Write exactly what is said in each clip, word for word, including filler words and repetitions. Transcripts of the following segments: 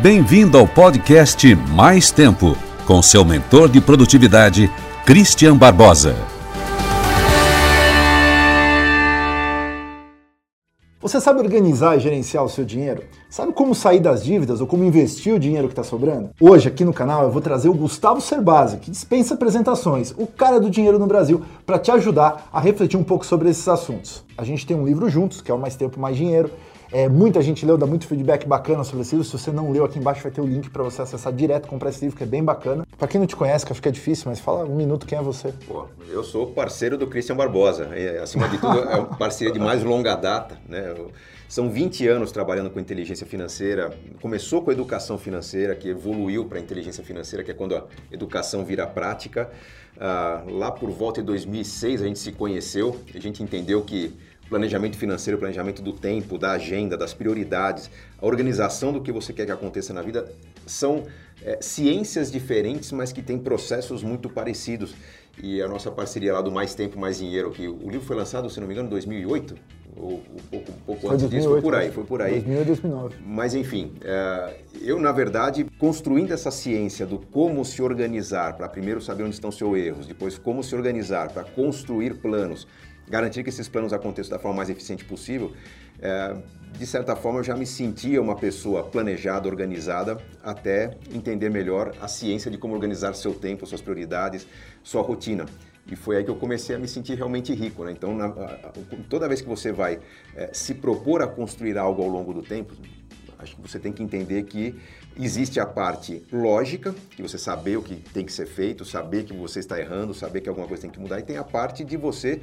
Bem-vindo ao podcast Mais Tempo, com seu mentor de produtividade, Christian Barbosa. Você sabe organizar e gerenciar o seu dinheiro? Sabe como sair das dívidas ou como investir o dinheiro que está sobrando? Hoje aqui no canal eu vou trazer o Gustavo Cerbasi, que dispensa apresentações, o cara do dinheiro no Brasil, para te ajudar a refletir um pouco sobre esses assuntos. A gente tem um livro juntos, que é o Mais Tempo, Mais Dinheiro. É, muita gente leu, dá muito feedback bacana sobre esse livro. Se você não leu, aqui embaixo vai ter o link para você acessar direto, comprar esse livro, que é bem bacana. Para quem não te conhece, que acho que é difícil, mas fala um minuto quem é você. Pô, eu sou parceiro do Christian Barbosa. E, acima de tudo, é uma parceria de mais longa data, né? Eu, são vinte anos trabalhando com inteligência financeira. Começou com a educação financeira, que evoluiu para a inteligência financeira, que é quando a educação vira prática. Ah, lá por volta de dois mil e seis a gente se conheceu, a gente entendeu que planejamento financeiro, planejamento do tempo, da agenda, das prioridades, a organização do que você quer que aconteça na vida são é, ciências diferentes, mas que têm processos muito parecidos. E a nossa parceria lá do Mais Tempo, Mais Dinheiro, que o livro foi lançado, se não me engano, em dois mil e oito, ou um pouco, um pouco antes disso, foi por aí, foi por aí. dois mil e dois mil e nove. Mas enfim, é, eu na verdade, construindo essa ciência do como se organizar, para primeiro saber onde estão seus erros, depois como se organizar para construir planos, garantir que esses planos aconteçam da forma mais eficiente possível, é, de certa forma eu já me sentia uma pessoa planejada, organizada, até entender melhor a ciência de como organizar seu tempo, suas prioridades, sua rotina. E foi aí que eu comecei a me sentir realmente rico, né? Então, na, a, toda vez que você vai é, se propor a construir algo ao longo do tempo, acho que você tem que entender que existe a parte lógica, que você saber o que tem que ser feito, saber que você está errando, saber que alguma coisa tem que mudar, e tem a parte de você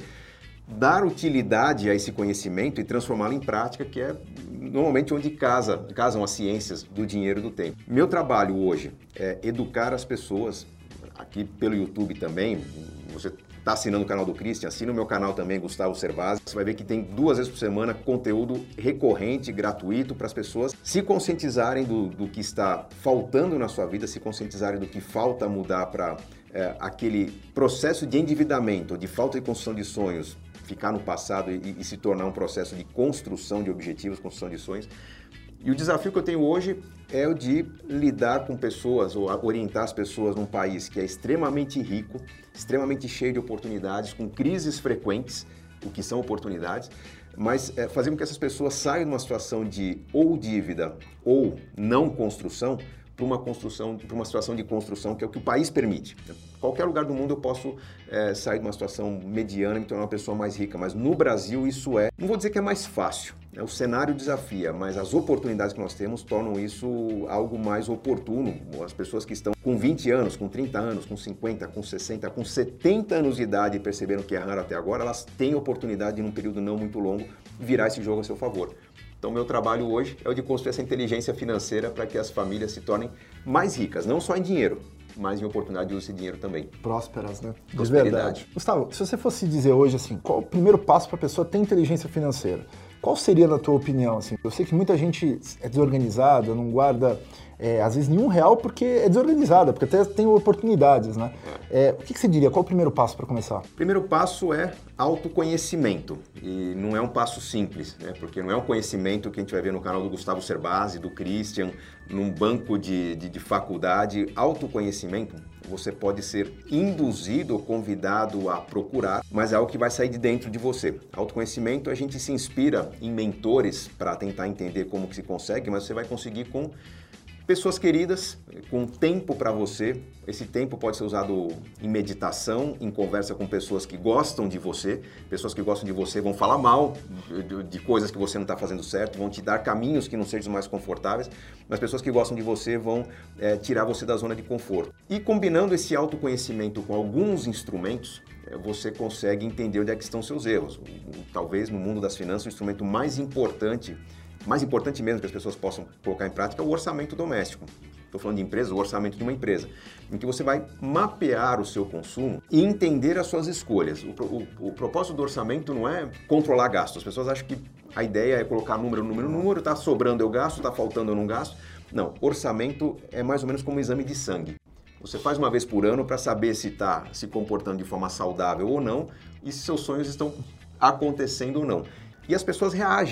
dar utilidade a esse conhecimento e transformá-lo em prática, que é normalmente onde casa, casam as ciências do dinheiro e do tempo. Meu trabalho hoje é educar as pessoas, aqui pelo YouTube também. Você está assinando o canal do Christian, assina o meu canal também, Gustavo Cerbasi. Você vai ver que tem duas vezes por semana conteúdo recorrente, gratuito, para as pessoas se conscientizarem do, do que está faltando na sua vida, se conscientizarem do que falta mudar para é, aquele processo de endividamento, de falta de construção de sonhos, ficar no passado e, e se tornar um processo de construção de objetivos, construção de sonhos. E o desafio que eu tenho hoje é o de lidar com pessoas, ou orientar as pessoas num país que é extremamente rico, extremamente cheio de oportunidades, com crises frequentes, o que são oportunidades, mas é, fazer com que essas pessoas saiam de uma situação de ou dívida ou não construção, para uma construção, para uma situação de construção, que é o que o país permite. Qualquer lugar do mundo eu posso é, sair de uma situação mediana e me tornar uma pessoa mais rica, mas no Brasil isso é, não vou dizer que é mais fácil, né? O cenário desafia, mas as oportunidades que nós temos tornam isso algo mais oportuno. As pessoas que estão com vinte anos, com trinta anos, com cinquenta, com sessenta, com setenta anos de idade e perceberam que erraram até agora, elas têm oportunidade de, num período não muito longo, virar esse jogo a seu favor. Então, meu trabalho hoje é o de construir essa inteligência financeira para que as famílias se tornem mais ricas, não só em dinheiro, mas em oportunidade de usar esse dinheiro também. Prósperas, né? De verdade. Gustavo, se você fosse dizer hoje, assim, qual o primeiro passo para a pessoa ter inteligência financeira? Qual seria, na tua opinião? Assim? Eu sei que muita gente é desorganizada, não guarda, é, às vezes, nenhum real porque é desorganizada, porque até tem oportunidades, né? É, o que, que você diria? Qual o primeiro passo para começar? O primeiro passo é autoconhecimento. E não é um passo simples, né? Porque não é um conhecimento que a gente vai ver no canal do Gustavo Cerbasi, do Christian, num banco de, de, de faculdade. Autoconhecimento, você pode ser induzido ou convidado a procurar, mas é algo que vai sair de dentro de você. Autoconhecimento, a gente se inspira em mentores para tentar entender como que se consegue, mas você vai conseguir com pessoas queridas, com tempo para você. Esse tempo pode ser usado em meditação, em conversa com pessoas que gostam de você. Pessoas que gostam de você vão falar mal de, de coisas que você não está fazendo certo, vão te dar caminhos que não sejam mais confortáveis, mas pessoas que gostam de você vão é, tirar você da zona de conforto. E combinando esse autoconhecimento com alguns instrumentos, é, você consegue entender onde é que estão seus erros. Talvez no mundo das finanças o instrumento mais importante mais importante mesmo que as pessoas possam colocar em prática é o orçamento doméstico. Estou falando de empresa, o orçamento de uma empresa, em que você vai mapear o seu consumo e entender as suas escolhas. O, o, o propósito do orçamento não é controlar gastos. As pessoas acham que a ideia é colocar número, número, número, está sobrando eu gasto, está faltando eu não gasto. Não, orçamento é mais ou menos como um exame de sangue. Você faz uma vez por ano para saber se está se comportando de forma saudável ou não e se seus sonhos estão acontecendo ou não. E as pessoas reagem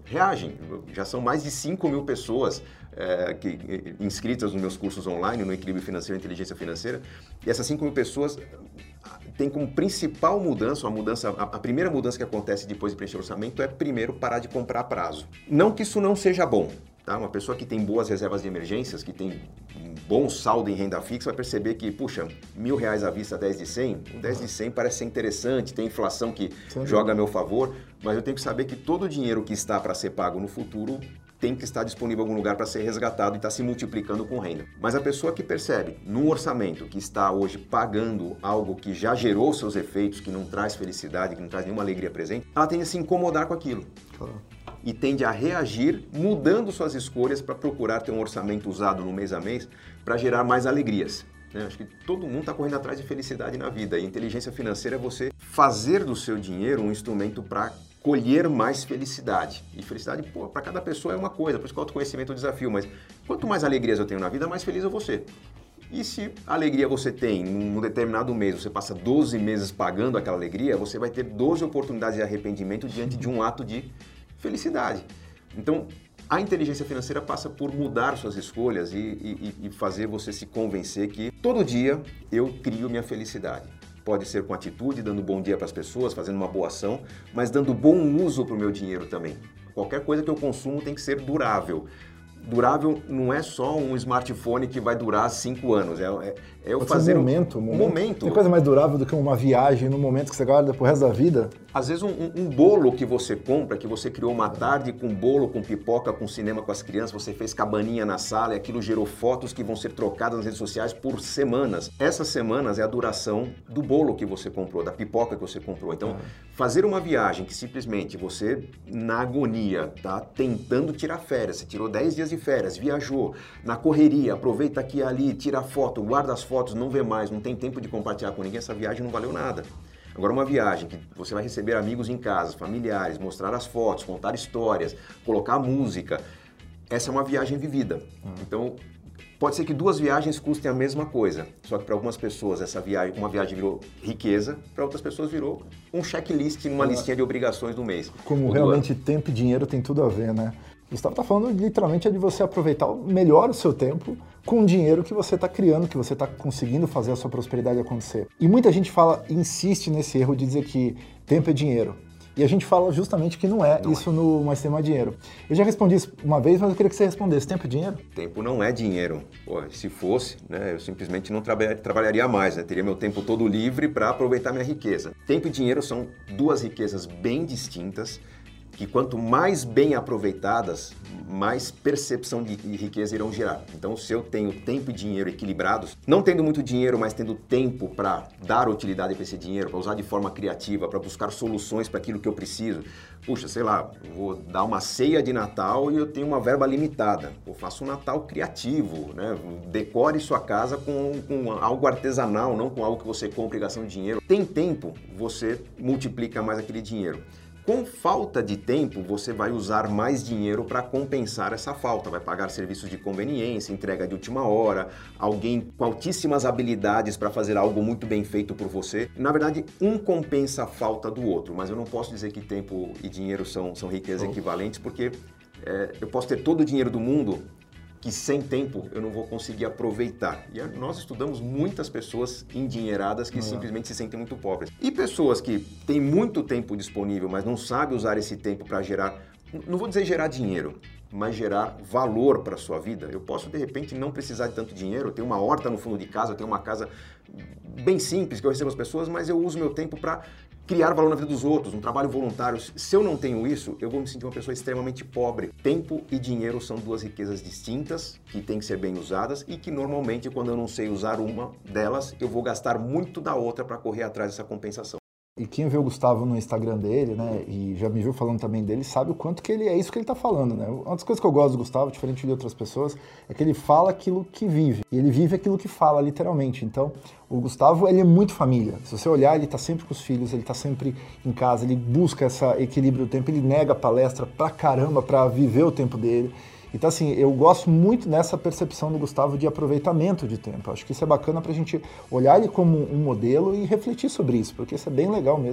reagem. Já são mais de cinco mil pessoas é, que, inscritas nos meus cursos online, no Equilíbrio Financeiro e Inteligência Financeira, e essas cinco mil pessoas têm como principal mudança, a, mudança, a, a primeira mudança que acontece depois de preencher o orçamento é primeiro parar de comprar a prazo. Não que isso não seja bom. Tá? Uma pessoa que tem boas reservas de emergências, que tem um bom saldo em renda fixa, vai perceber que, puxa, mil reais à vista, dez de cem, um dez de cem parece ser interessante, tem inflação que Sim. joga a meu favor, mas eu tenho que saber que todo o dinheiro que está para ser pago no futuro tem que estar disponível em algum lugar para ser resgatado e está se multiplicando com renda. Mas a pessoa que percebe, num orçamento que está hoje pagando algo que já gerou seus efeitos, que não traz felicidade, que não traz nenhuma alegria presente, ela tende a se incomodar com aquilo. Claro. E tende a reagir mudando suas escolhas para procurar ter um orçamento usado no mês a mês para gerar mais alegrias. Né? Acho que todo mundo está correndo atrás de felicidade na vida. E inteligência financeira é você fazer do seu dinheiro um instrumento para colher mais felicidade. E felicidade, pô, para cada pessoa é uma coisa, por isso que o autoconhecimento é um desafio. Mas quanto mais alegrias eu tenho na vida, mais feliz eu vou ser. E se a alegria você tem num determinado mês, você passa doze meses pagando aquela alegria, você vai ter doze oportunidades de arrependimento diante de um ato de felicidade. Então, a inteligência financeira passa por mudar suas escolhas e, e, e fazer você se convencer que todo dia eu crio minha felicidade. Pode ser com atitude, dando bom dia para as pessoas, fazendo uma boa ação, mas dando bom uso para o meu dinheiro também. Qualquer coisa que eu consumo tem que ser durável. Durável não é só um smartphone que vai durar cinco anos, é, é, é eu fazer um momento, um momento. momento. Tem coisa mais durável do que uma viagem no momento que você guarda pro resto da vida? Às vezes um, um, um bolo que você compra, que você criou uma tarde com bolo, com pipoca, com cinema com as crianças, você fez cabaninha na sala e aquilo gerou fotos que vão ser trocadas nas redes sociais por semanas. Essas semanas é a duração do bolo que você comprou, da pipoca que você comprou. Então, ah. fazer uma viagem que simplesmente você, na agonia, tá tentando tirar férias, você tirou dez dias de férias, viajou, na correria, aproveita aqui e ali, tira foto, guarda as fotos, não vê mais, não tem tempo de compartilhar com ninguém, essa viagem não valeu nada. Agora uma viagem que você vai receber amigos em casa, familiares, mostrar as fotos, contar histórias, colocar música, essa é uma viagem vivida. Uhum. Então, pode ser que duas viagens custem a mesma coisa, só que para algumas pessoas essa viagem, uma viagem virou riqueza, para outras pessoas virou um checklist numa uhum. listinha de obrigações do mês. Como realmente tempo e dinheiro tem tudo a ver, né? O Gustavo está falando literalmente é de você aproveitar melhor o seu tempo com o dinheiro que você está criando, que você está conseguindo fazer a sua prosperidade acontecer. E muita gente fala, insiste nesse erro de dizer que tempo é dinheiro. E a gente fala justamente que não é não isso é. no Mais Tempo Mais Dinheiro. Eu já respondi isso uma vez, mas eu queria que você respondesse. Tempo é dinheiro? Tempo não é dinheiro. Pô, se fosse, né, eu simplesmente não traba- trabalharia mais, né? Teria meu tempo todo livre para aproveitar minha riqueza. Tempo e dinheiro são duas riquezas bem distintas, que quanto mais bem aproveitadas, mais percepção de riqueza irão gerar. Então, se eu tenho tempo e dinheiro equilibrados, não tendo muito dinheiro, mas tendo tempo para dar utilidade para esse dinheiro, para usar de forma criativa, para buscar soluções para aquilo que eu preciso. Puxa, sei lá, vou dar uma ceia de Natal e eu tenho uma verba limitada. Eu faço um Natal criativo, né? Decore sua casa com, com algo artesanal, não com algo que você compra e gasta dinheiro. Tem tempo, você multiplica mais aquele dinheiro. Com falta de tempo, você vai usar mais dinheiro para compensar essa falta. Vai pagar serviços de conveniência, entrega de última hora, alguém com altíssimas habilidades para fazer algo muito bem feito por você. Na verdade, um compensa a falta do outro, mas eu não posso dizer que tempo e dinheiro são, são riquezas oh. equivalentes, porque é, eu posso ter todo o dinheiro do mundo, que sem tempo eu não vou conseguir aproveitar. E nós estudamos muitas pessoas endinheiradas que uhum. simplesmente se sentem muito pobres. E pessoas que têm muito tempo disponível, mas não sabem usar esse tempo para gerar, não vou dizer gerar dinheiro, mas gerar valor para a sua vida. Eu posso, de repente, não precisar de tanto dinheiro, eu tenho uma horta no fundo de casa, eu tenho uma casa bem simples que eu recebo as pessoas, mas eu uso meu tempo para criar valor na vida dos outros, um trabalho voluntário. Se eu não tenho isso, eu vou me sentir uma pessoa extremamente pobre. Tempo e dinheiro são duas riquezas distintas, que têm que ser bem usadas e que normalmente, quando eu não sei usar uma delas, eu vou gastar muito da outra para correr atrás dessa compensação. E quem vê o Gustavo no Instagram dele, né, e já me viu falando também dele, sabe o quanto que ele é isso que ele tá falando, né? Uma das coisas que eu gosto do Gustavo, diferente de outras pessoas, é que ele fala aquilo que vive. E ele vive aquilo que fala, literalmente. Então, o Gustavo, ele é muito família. Se você olhar, ele tá sempre com os filhos, ele tá sempre em casa, ele busca esse equilíbrio do tempo, ele nega a palestra pra caramba pra viver o tempo dele. Então, assim, eu gosto muito dessa percepção do Gustavo de aproveitamento de tempo. Acho que isso é bacana pra gente olhar ele como um modelo e refletir sobre isso, porque isso é bem legal mesmo.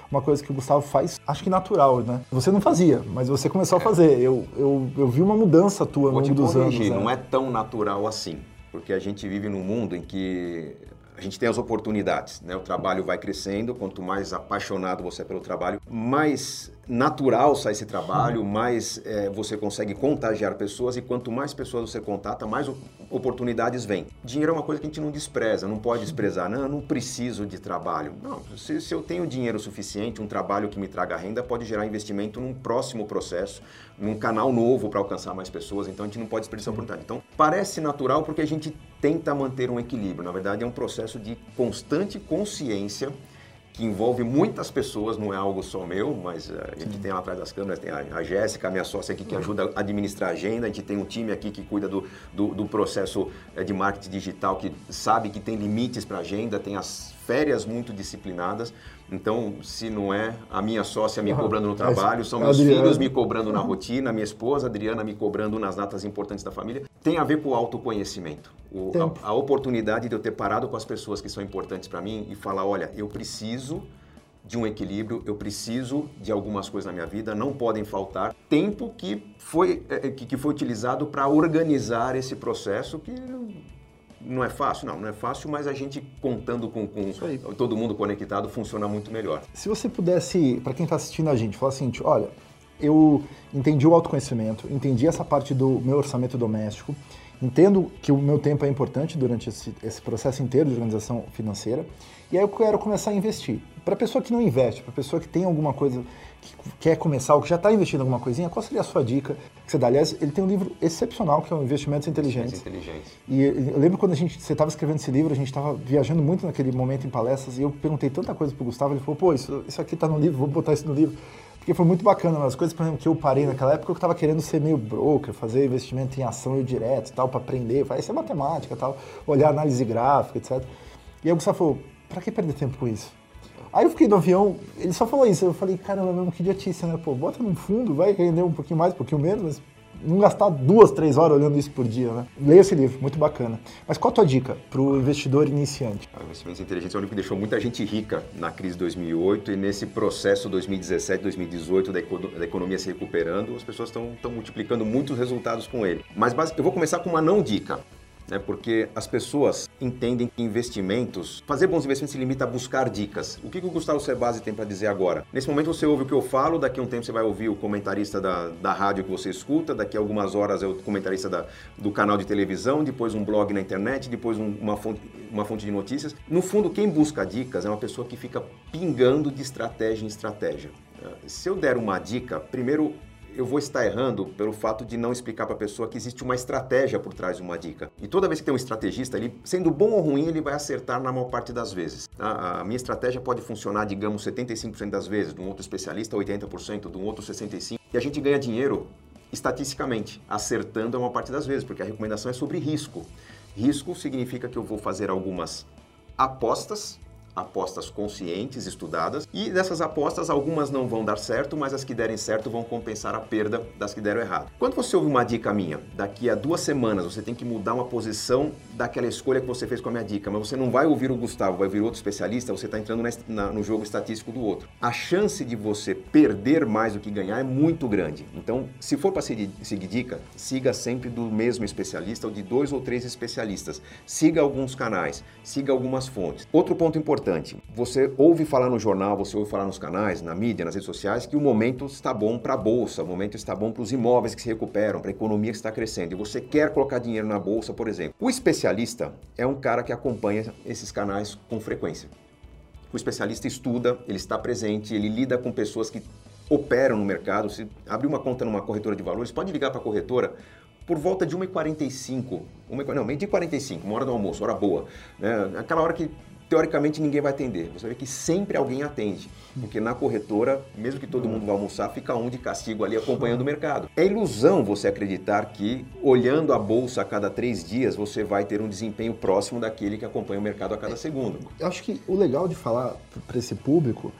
uma coisa que o Gustavo faz, acho que natural, né? Você não fazia, mas você começou a fazer. Eu, eu, eu vi uma mudança tua Vou ao longo te dos corrigir, anos. não é. é tão natural assim, porque a gente vive num mundo em que a gente tem as oportunidades, né? O trabalho vai crescendo, quanto mais apaixonado você é pelo trabalho, mais natural sai esse trabalho, mais é, você consegue contagiar pessoas e quanto mais pessoas você contata, mais oportunidades vêm. Dinheiro é uma coisa que a gente não despreza, não pode desprezar. Não, eu não preciso de trabalho. Não, se, se eu tenho dinheiro suficiente, um trabalho que me traga renda pode gerar investimento num próximo processo, num canal novo para alcançar mais pessoas, então a gente não pode desperdiçar a oportunidade. Então, parece natural porque a gente tenta manter um equilíbrio. Na verdade, é um processo de constante consciência que envolve muitas pessoas, não é algo só meu, mas a gente Sim. tem lá atrás das câmeras, tem a, a Jéssica, minha sócia aqui, que ajuda a administrar a agenda, a gente tem um time aqui que cuida do, do, do processo de marketing digital, que sabe que tem limites para a agenda, tem as férias muito disciplinadas, então se não é a minha sócia me cobrando no trabalho, são meus Adriana. filhos me cobrando na rotina, minha esposa, Adriana, me cobrando nas datas importantes da família, tem a ver com o autoconhecimento. O, a, a oportunidade de eu ter parado com as pessoas que são importantes para mim e falar, olha, eu preciso de um equilíbrio, eu preciso de algumas coisas na minha vida, não podem faltar. Tempo que foi, que, que foi utilizado para organizar esse processo que não é fácil, não, não é fácil, mas a gente contando com, com todo mundo conectado funciona muito melhor. Se você pudesse, para quem está assistindo a gente, falar assim, olha, eu entendi o autoconhecimento, entendi essa parte do meu orçamento doméstico, entendo que o meu tempo é importante durante esse, esse processo inteiro de organização financeira, e aí eu quero começar a investir. Para a pessoa que não investe, para a pessoa que tem alguma coisa, que quer começar, ou que já está investindo em alguma coisinha, qual seria a sua dica que você dá? Aliás, ele tem um livro excepcional, que é o Investimentos Inteligentes. Inteligentes. E eu lembro quando a gente, você estava escrevendo esse livro, a gente estava viajando muito naquele momento em palestras, e eu perguntei tanta coisa para o Gustavo, ele falou, pô, isso, isso aqui está no livro, vou botar isso no livro. Porque foi muito bacana, mas as coisas, por exemplo, que eu parei naquela época, eu estava querendo ser meio broker, fazer investimento em ação e direto e tal, para aprender, fazer isso é matemática e tal, olhar análise gráfica, etcétera. E aí o Gustavo falou, para que perder tempo com isso? Aí eu fiquei no avião, ele só falou isso, eu falei, caramba, mesmo que idiotice, né? Pô, bota num fundo, vai render um pouquinho mais, um pouquinho menos, mas não gastar duas, três horas olhando isso por dia, né? Leia esse livro, muito bacana. Mas qual a tua dica para o investidor iniciante? O Investimentos Inteligentes é um livro que deixou muita gente rica na crise de dois mil e oito e nesse processo dois mil e dezessete, dois mil e dezoito da, da economia se recuperando, as pessoas estão multiplicando muitos resultados com ele. Mas eu vou começar com uma não dica. Né, porque as pessoas entendem que investimentos, fazer bons investimentos se limita a buscar dicas. O que, que o Gustavo Cerbasi tem para dizer agora? Nesse momento você ouve o que eu falo, daqui a um tempo você vai ouvir o comentarista da, da rádio que você escuta, daqui a algumas horas é o comentarista da, do canal de televisão, depois um blog na internet, depois um, uma, fonte, uma fonte de notícias. No fundo, quem busca dicas é uma pessoa que fica pingando de estratégia em estratégia. Se eu der uma dica, primeiro eu vou estar errando pelo fato de não explicar para a pessoa que existe uma estratégia por trás de uma dica. E toda vez que tem um estrategista, ele, sendo bom ou ruim, ele vai acertar na maior parte das vezes. Tá? A minha estratégia pode funcionar, digamos, setenta e cinco por cento das vezes, de um outro especialista oitenta por cento, de um outro sessenta e cinco por cento. E a gente ganha dinheiro estatisticamente, acertando a maior parte das vezes, porque a recomendação é sobre risco. Risco significa que eu vou fazer algumas apostas, apostas conscientes, estudadas, e dessas apostas algumas não vão dar certo, mas as que derem certo vão compensar a perda das que deram errado. Quando você ouve uma dica minha, daqui a duas semanas você tem que mudar uma posição daquela escolha que você fez com a minha dica, mas você não vai ouvir o Gustavo, vai ouvir outro especialista, você está entrando na, na, no jogo estatístico do outro. A chance de você perder mais do que ganhar é muito grande. Então, se for para seguir, seguir dica, siga sempre do mesmo especialista ou de dois ou três especialistas. Siga alguns canais, siga algumas fontes. Outro ponto importante, você ouve falar no jornal, você ouve falar nos canais, na mídia, nas redes sociais, que o momento está bom para a bolsa, o momento está bom para os imóveis que se recuperam, para a economia que está crescendo, e você quer colocar dinheiro na bolsa, por exemplo. O especialista é um cara que acompanha esses canais com frequência. O especialista estuda, ele está presente, ele lida com pessoas que operam no mercado. Se abrir uma conta numa corretora de valores, pode ligar para a corretora por volta de uma e quarenta e cinco, uma, não, meio-dia e quarenta e cinco, uma hora do almoço, hora boa, né? Aquela hora que teoricamente ninguém vai atender. Você vê que sempre alguém atende, porque na corretora, mesmo que todo mundo vá almoçar, fica um de castigo ali acompanhando o mercado. É ilusão você acreditar que olhando a bolsa a cada três dias você vai ter um desempenho próximo daquele que acompanha o mercado a cada segundo. Eu acho que o legal de falar para esse público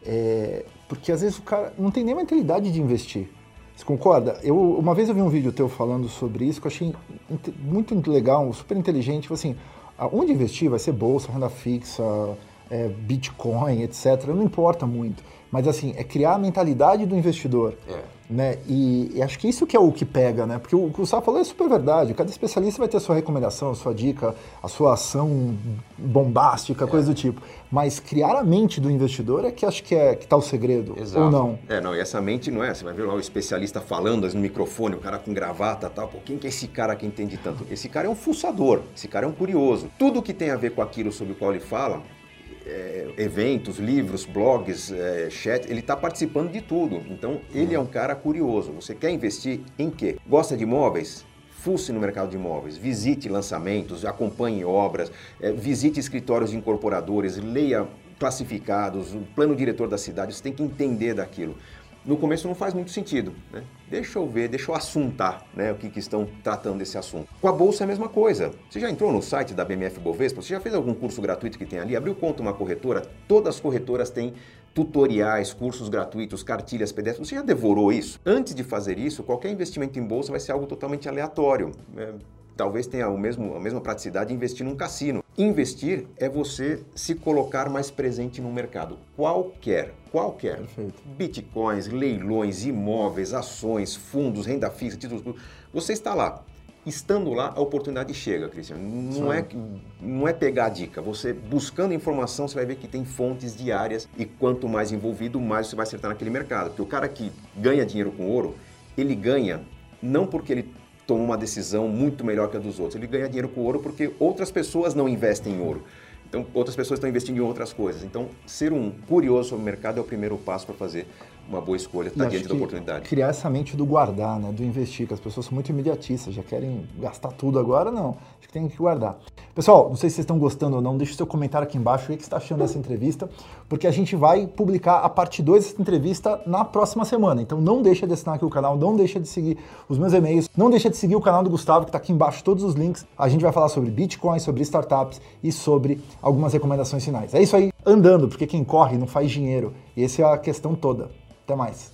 é porque às vezes o cara não tem nem mentalidade de investir. Você concorda? Eu, uma vez eu vi um vídeo teu falando sobre isso que eu achei muito legal, super inteligente, tipo assim, onde investir vai ser bolsa, renda fixa, é, Bitcoin, etcétera. Não importa muito. Mas assim, é criar a mentalidade do investidor. É. Né? E, e acho que isso que é o que pega, né? Porque o que o Gustavo falou é super verdade. Cada especialista vai ter a sua recomendação, a sua dica, a sua ação bombástica, é. coisa do tipo. Mas criar a mente do investidor é que acho que é que tá o segredo, Exato. ou não? É, não, e essa mente não é, você vai ver lá o especialista falando no microfone, o cara com gravata e tal, pô, quem que é esse cara que entende tanto? Esse cara é um fuçador, esse cara é um curioso. Tudo que tem a ver com aquilo sobre o qual ele fala, É, eventos, livros, blogs, é, chat, ele está participando de tudo. Então, ele é um cara curioso. Você quer investir em quê? Gosta de imóveis? Fuce no mercado de imóveis, visite lançamentos, acompanhe obras, é, visite escritórios de incorporadores, leia classificados, o plano diretor da cidade, você tem que entender daquilo. No começo não faz muito sentido, né? Deixa eu ver, deixa eu assuntar, né, o que, que estão tratando desse assunto. Com a Bolsa é a mesma coisa. Você já entrou no site da B M F Bovespa? Você já fez algum curso gratuito que tem ali? Abriu conta uma corretora? Todas as corretoras têm tutoriais, cursos gratuitos, cartilhas, P D Fs. Você já devorou isso? Antes de fazer isso, qualquer investimento em Bolsa vai ser algo totalmente aleatório. É, talvez tenha o mesmo, a mesma praticidade de investir num cassino. Investir é você se colocar mais presente no mercado. Qualquer, qualquer. Perfeito. Bitcoins, leilões, imóveis, ações, fundos, renda fixa, títulos. Você está lá. Estando lá, a oportunidade chega, Cristiano. Não é, não é pegar a dica. Você buscando informação, você vai ver que tem fontes diárias e quanto mais envolvido, mais você vai acertar naquele mercado. Porque o cara que ganha dinheiro com ouro, ele ganha não porque ele toma uma decisão muito melhor que a dos outros. Ele ganha dinheiro com ouro porque outras pessoas não investem em ouro. Então, outras pessoas estão investindo em outras coisas. Então, ser um curioso sobre o mercado é o primeiro passo para fazer uma boa escolha, estar diante da oportunidade. Criar essa mente do guardar, né, do investir, que as pessoas são muito imediatistas, já querem gastar tudo agora, não. Acho que tem que guardar. Pessoal, não sei se vocês estão gostando ou não, deixe seu comentário aqui embaixo, o que você está achando dessa entrevista, porque a gente vai publicar a parte dois dessa entrevista na próxima semana. Então não deixa de assinar aqui o canal, não deixa de seguir os meus e-mails, não deixa de seguir o canal do Gustavo, que está aqui embaixo, todos os links. A gente vai falar sobre Bitcoin, sobre startups e sobre algumas recomendações finais. É isso aí, andando, porque quem corre não faz dinheiro. E essa é a questão toda. Até mais.